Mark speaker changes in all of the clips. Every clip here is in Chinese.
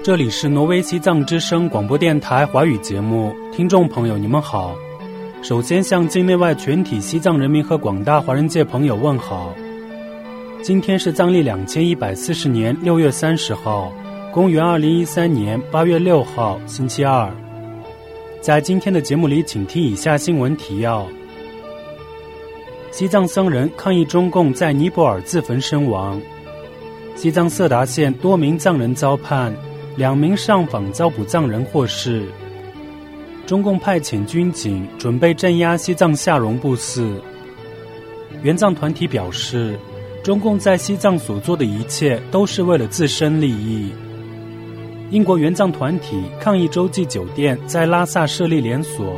Speaker 1: 这里是挪威西藏之声广播电台华语节目，听众朋友你们好。首先向境内外全体西藏人民和广大华人界朋友问好。今天是藏历2140年6月30号，公元2013年8月6号，星期二。在今天的节目里，请听以下新闻提要：西藏僧人抗议中共在尼泊尔自焚身亡；西藏色达县多名藏人遭判，2名上访遭捕藏人获释；中共派遣军警准备镇压西藏下绒布寺；援藏团体表示，中共在西藏所做的一切都是为了自身利益；英国援藏团体抗议洲际酒店在拉萨设立连锁；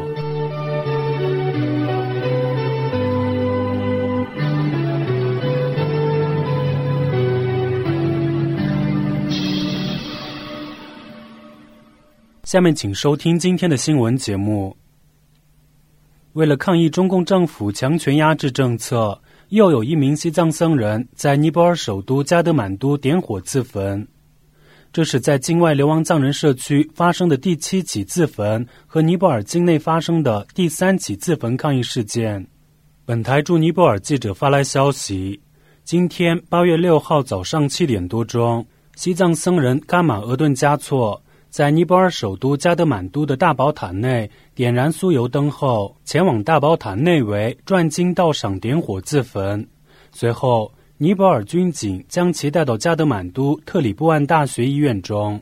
Speaker 1: 下面请收听今天的新闻节目。为了抗议中共政府强权压制政策，又有1名西藏僧人在尼泊尔首都加德满都点火自焚。这是在境外流亡藏人社区发生的第7起自焚和尼泊尔境内发生的第3起自焚抗议事件。本台驻尼泊尔记者发来消息，今天8月6号早上7点多钟，西藏僧人伽玛额顿嘉措在尼泊尔首都加德满都的大宝塔内点燃酥油灯后，前往大宝塔内围转经道上点火自焚。随后尼泊尔军警将其带到加德满都特里布岸大学医院中。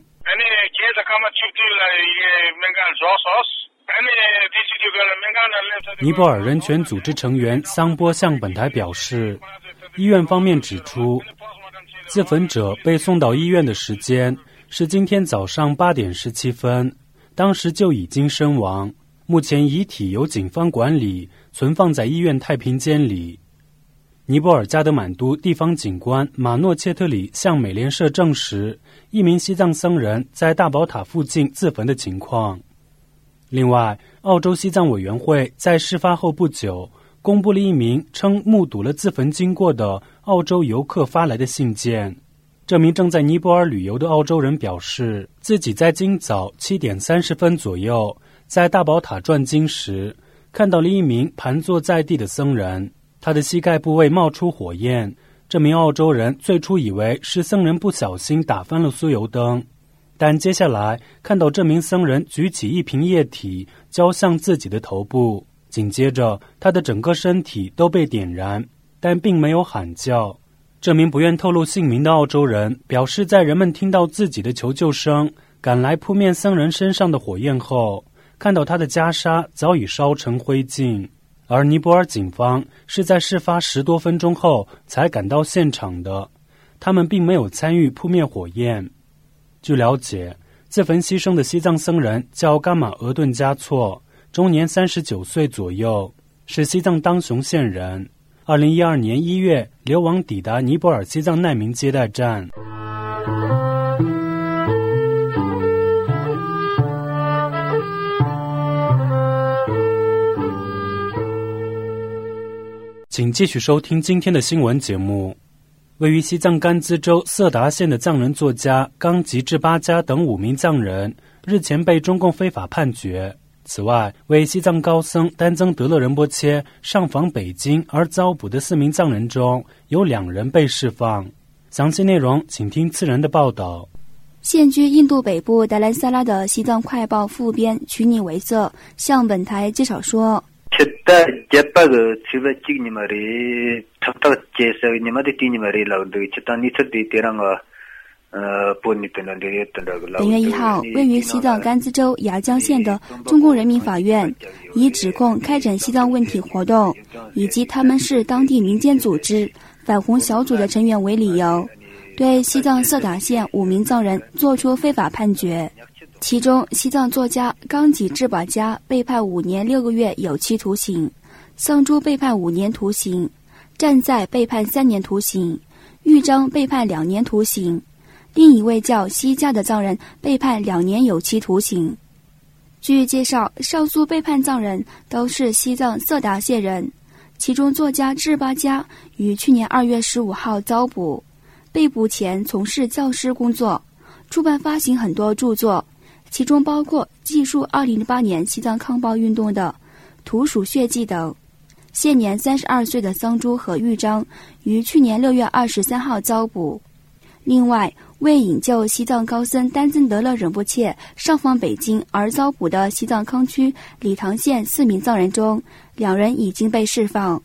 Speaker 1: 尼泊尔人权组织成员桑波向本台表示，医院方面指出，自焚者被送到医院的时间是今天早上8点17分，当时就已经身亡。目前遗体由警方管理，存放在医院太平间里。尼泊尔加德满都地方警官马诺切特里向美联社证实1名西藏僧人在大宝塔附近自焚的情况。另外，澳洲西藏委员会在事发后不久公布了1名称目睹了自焚经过的澳洲游客发来的信件。这名正在尼泊尔旅游的澳洲人表示，自己在今早7点30分左右在大宝塔转经时，看到了1名盘坐在地的僧人，他的膝盖部位冒出火焰。这名澳洲人最初以为是僧人不小心打翻了酥油灯，但接下来看到这名僧人举起1瓶液体浇向自己的头部，紧接着他的整个身体都被点燃，但并没有喊叫。这名不愿透露姓名的澳洲人表示，在人们听到自己的求救声赶来扑灭僧人身上的火焰后，看到他的袈裟早已烧成灰烬，而尼泊尔警方是在事发10多分钟后才赶到现场的，他们并没有参与扑灭火焰。据了解，自焚牺牲的西藏僧人叫伽玛额顿嘉措，终年39岁左右，是西藏当雄县人。2012年1月流亡抵达尼泊尔西藏难民接待站。请继续收听今天的新闻节目。位于西藏甘孜州色达县的藏人作家冈吉治巴嘉等5名藏人日前被中共非法判决。此外，为西藏高僧丹增德勒仁波切上访北京而遭捕的4名藏人中，有2人被释放。详细内容请听次人的报道。
Speaker 2: 现居印度北部达兰萨拉的西藏快报副编曲尼维瑟向本台介绍说，本月1号，位于西藏甘孜州雅江县的中共人民法院以指控开展西藏问题活动以及他们是当地民间组织反红小组的成员为理由，对西藏色达县5名藏人作出非法判决。其中，西藏作家冈吉治巴嘉被判5年6个月有期徒刑，桑珠被判5年徒刑，站在被判3年徒刑，豫章被判2年徒刑，另一位叫西嘉的藏人被判2年有期徒刑。据介绍，上诉被判藏人都是西藏色达县人，其中作家智巴嘉于去年2月15号遭捕，被捕前从事教师工作， 出版发行很多著作，其中包括记述2008年西藏抗暴运动的《土属血迹》等。现年32岁的桑珠和玉章于去年6月23号遭捕。另外，为营救西藏高僧丹增德勒仁波切上访北京而遭捕的西藏康区理塘县4名藏人中，2人已经被释放。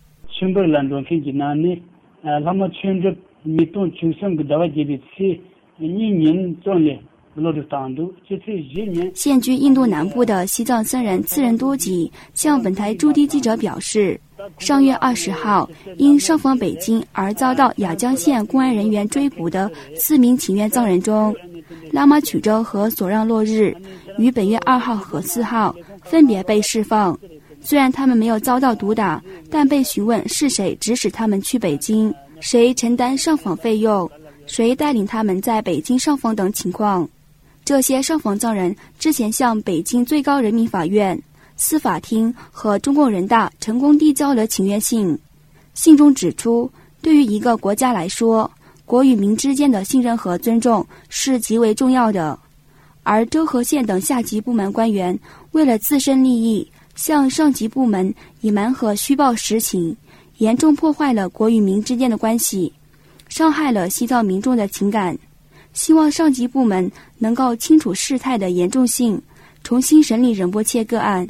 Speaker 2: 现居印度南部的西藏僧人次仁多吉向本台驻地记者表示，上月20号因上访北京而遭到雅江县公安人员追捕的4名请愿藏人中，拉玛曲州和索让落日于本月2号和4号分别被释放。虽然他们没有遭到毒打，但被询问是谁指使他们去北京，谁承担上访费用，谁带领他们在北京上访等情况。这些上访藏人之前向北京最高人民法院、司法厅和中共人大成功递交了请愿信。信中指出，对于一个国家来说，国与民之间的信任和尊重是极为重要的。而州和县等下级部门官员为了自身利益，向上级部门隐瞒和虚报实情，严重破坏了国与民之间的关系，伤害了西藏民众的情感。希望上级部门能够清楚事态的严重性，重新审理仁波切个案。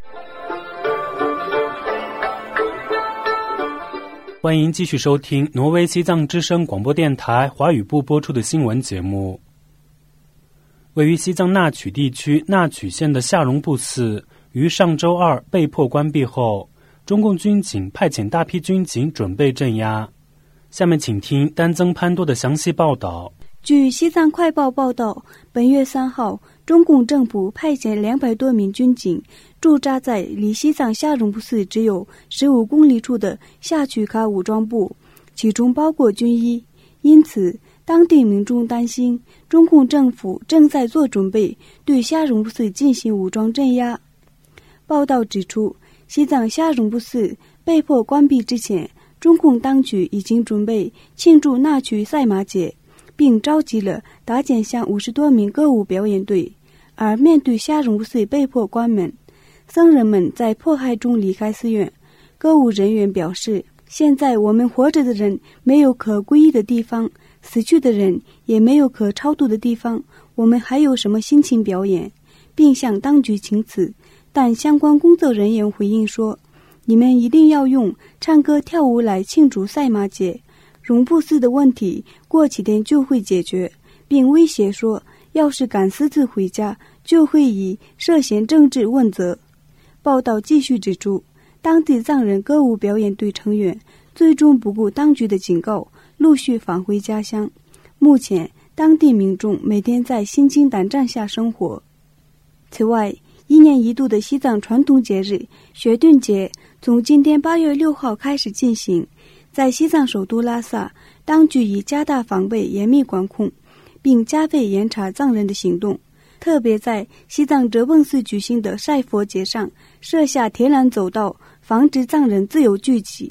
Speaker 1: 欢迎继续收听挪威西藏之声广播电台华语部播出的新闻节目。位于西藏纳曲地区纳曲县的夏绒布寺于上周二被迫关闭后，中共军警派遣大批军警准备镇压。下面请听丹增潘多的详细报道。
Speaker 3: 据西藏快报报道，本月3号，中共政府派遣200多名军警驻扎在离西藏夏绒布寺只有15公里处的夏曲卡武装部，其中包括军医。因此，当地民众担心中共政府正在做准备对夏绒布寺进行武装镇压。报道指出，西藏夏绒布寺被迫关闭之前，中共当局已经准备庆祝纳曲赛马节，并召集了达简乡50多名歌舞表演队。而面对夏绒布寺被迫关门，僧人们在迫害中离开寺院。歌舞人员表示，现在我们活着的人没有可皈依的地方，死去的人也没有可超度的地方，我们还有什么心情表演，并向当局请辞。但相关工作人员回应说，你们一定要用唱歌跳舞来庆祝赛马节，绒布寺的问题过几天就会解决，并威胁说，要是敢私自回家，就会以涉嫌政治问责。报道继续指出，当地藏人歌舞表演队成员最终不顾当局的警告，陆续返回家乡。目前，当地民众每天在心惊胆战下生活。此外，1年一度的西藏传统节日雪顿节从今天8月6号开始进行。在西藏首都拉萨，当局已加大防备，严密管控，并加倍严查藏人的行动。特别在西藏哲蚌寺举行的晒佛节上，设下铁栏走道，防止藏人自由聚集。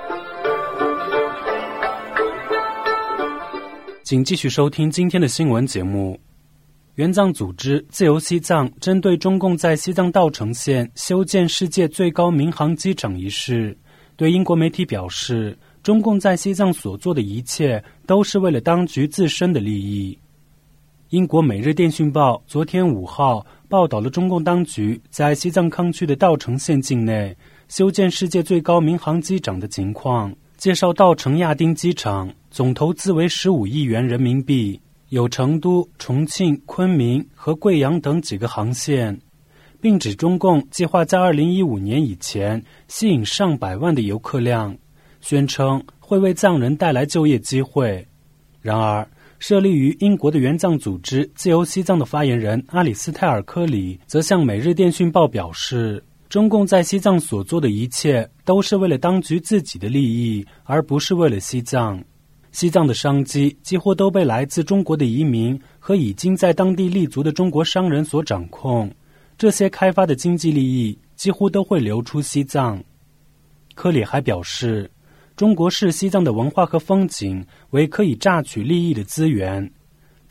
Speaker 1: 请继续收听今天的新闻节目。援藏组织自由西藏针对中共在西藏稻城县修建世界最高民航机场一事，对英国媒体表示，中共在西藏所做的一切都是为了当局自身的利益。英国《每日电讯报》昨天5号报道了中共当局在西藏康区的稻城县境内修建世界最高民航机场的情况，介绍稻城亚丁机场总投资为15亿元人民币，有成都、重庆、昆明和贵阳等几个航线，并指中共计划在2015年以前吸引上百万的游客量，宣称会为藏人带来就业机会。然而，设立于英国的援藏组织自由西藏的发言人阿里斯泰尔·科里则向《每日电讯报》表示，中共在西藏所做的一切都是为了当局自己的利益，而不是为了西藏。西藏的商机几乎都被来自中国的移民和已经在当地立足的中国商人所掌控，这些开发的经济利益几乎都会流出西藏。科里还表示，中国视西藏的文化和风景为可以榨取利益的资源，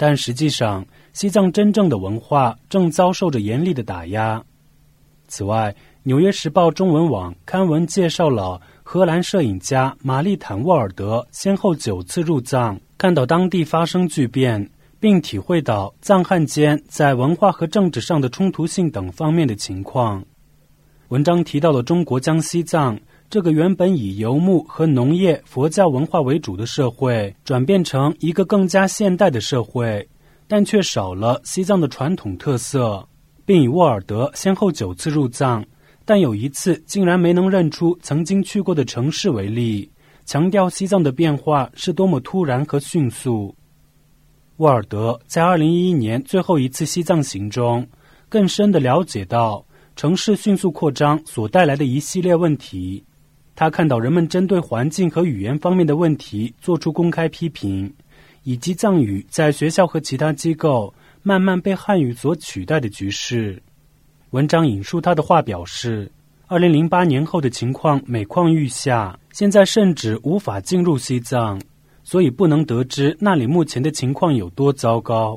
Speaker 1: 但实际上，西藏真正的文化正遭受着严厉的打压。此外，《纽约时报》中文网刊文介绍了荷兰摄影家玛丽坦·沃尔德先后9次入藏，看到当地发生巨变，并体会到藏汉间在文化和政治上的冲突性等方面的情况。文章提到了中国将西藏这个原本以游牧和农业、佛教文化为主的社会，转变成一个更加现代的社会，但却少了西藏的传统特色，并以沃尔德先后9次入藏，但有1次竟然没能认出曾经去过的城市为例，强调西藏的变化是多么突然和迅速。沃尔德在2011年最后一次西藏行中，更深地了解到城市迅速扩张所带来的一系列问题。他看到人们针对环境和语言方面的问题做出公开批评，以及藏语在学校和其他机构慢慢被汉语所取代的局势。文章引述他的话表示，2008年后的情况每况愈下，现在甚至无法进入西藏，所以不能得知那里目前的情况有多糟糕。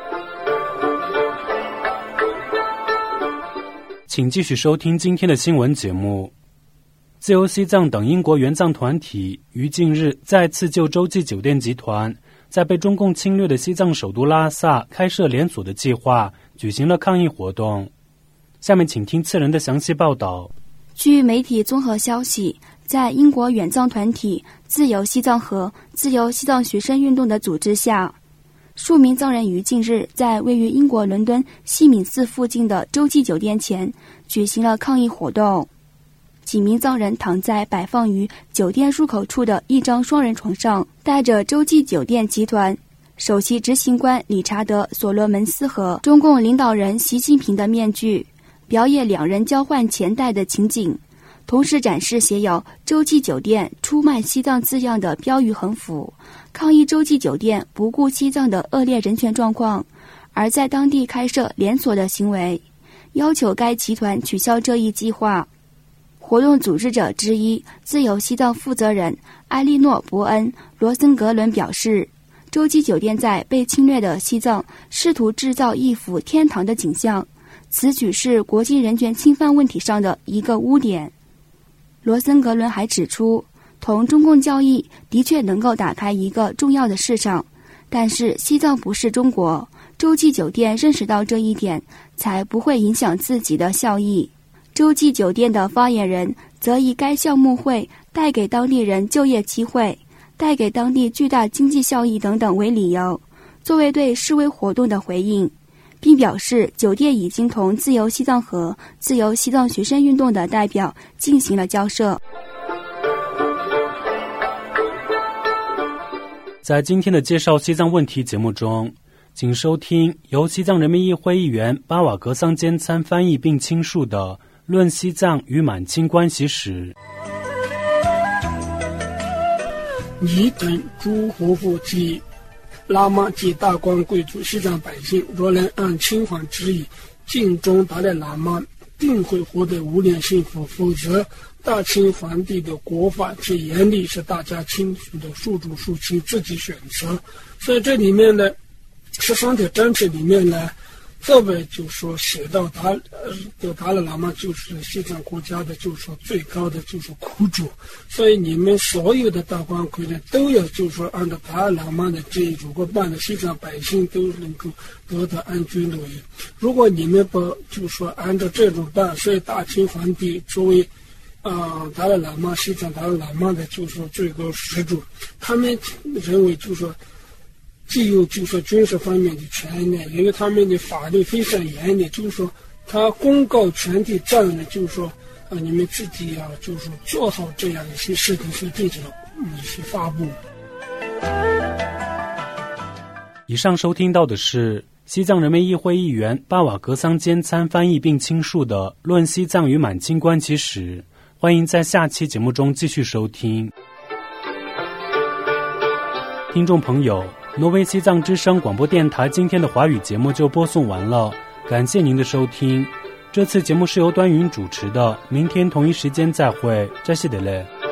Speaker 1: 请继续收听今天的新闻节目。自由西藏等英国援藏团体于近日再次就洲际酒店集团在被中共侵略的西藏首都拉萨开设连锁的计划举行了抗议活动。下面请听次人的详细报道。
Speaker 2: 据媒体综合消息，在英国援藏团体自由西藏和自由西藏学生运动的组织下，数名藏人于近日在位于英国伦敦西敏寺附近的洲际酒店前举行了抗议活动。几名藏人躺在摆放于酒店入口处的一张双人床上，戴着洲际酒店集团首席执行官理查德·所罗门斯和中共领导人习近平的面具，表演2人交换钱袋的情景，同时展示写有洲际酒店出卖西藏字样的标语横幅，抗议洲际酒店不顾西藏的恶劣人权状况，而在当地开设连锁的行为，要求该集团取消这一计划。活动组织者之一、自由西藏负责人埃莉诺·伯恩·罗森格伦表示，洲际酒店在被侵略的西藏试图制造一幅天堂的景象，此举是国际人权侵犯问题上的一个污点。罗森格伦还指出，同中共交易的确能够打开一个重要的市场，但是西藏不是中国，洲际酒店认识到这一点，才不会影响自己的效益。洲际酒店的发言人则以该项目会带给当地人就业机会、带给当地巨大经济效益等等为理由，作为对示威活动的回应，并表示酒店已经同自由西藏和自由西藏学生运动的代表进行了交涉。
Speaker 1: 在今天的介绍西藏问题节目中，请收听由西藏人民议会议员巴瓦格桑坚参翻译并倾述的《论西藏与满清关系史》。
Speaker 4: 你等诸活佛及喇嘛及大官贵族西藏百姓，若能按清法之意尽忠达赖喇嘛，定会获得无量幸福。否则，大清皇帝的国法之严厉是大家清楚的，属主属亲自己选择。所以这里面呢，13条章程里面呢，特别就说写到达赖喇嘛就是西藏国家的就是说最高的就是苦主，所以你们所有的大官贵人都要就是说按照达赖喇嘛的建议，如果办的西藏百姓都能够得到安居乐业。如果你们不就是说按照这种办，所以大清皇帝作为达赖喇嘛西藏达赖喇嘛的就是说最高始祖，他们认为就是说既有就是说军事方面的权利，因为他们的法律非常严厉，就是说他公告全体藏人，就是说你们自己要就是说做好这样一些事情，是这种一些发布。
Speaker 1: 以上收听到的是西藏人民议会议员巴瓦格桑坚参翻译并倾述的《论西藏与满清关系史》，欢迎在下期节目中继续收听。听众朋友，挪威西藏之声广播电台今天的华语节目就播送完了，感谢您的收听。这次节目是由端云主持的，明天同一时间再会，再见了。